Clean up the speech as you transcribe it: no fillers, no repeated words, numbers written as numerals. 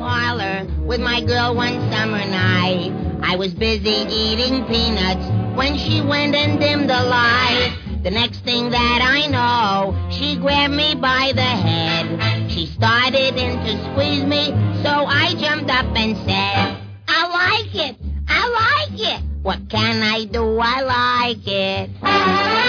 parlor with my girl one summer night. I was busy eating peanuts when she went and dimmed the light. The next thing that I know, she grabbed me by the head. She started in to squeeze me, so I jumped up and said, I like it, I like it. What can I do? I like it.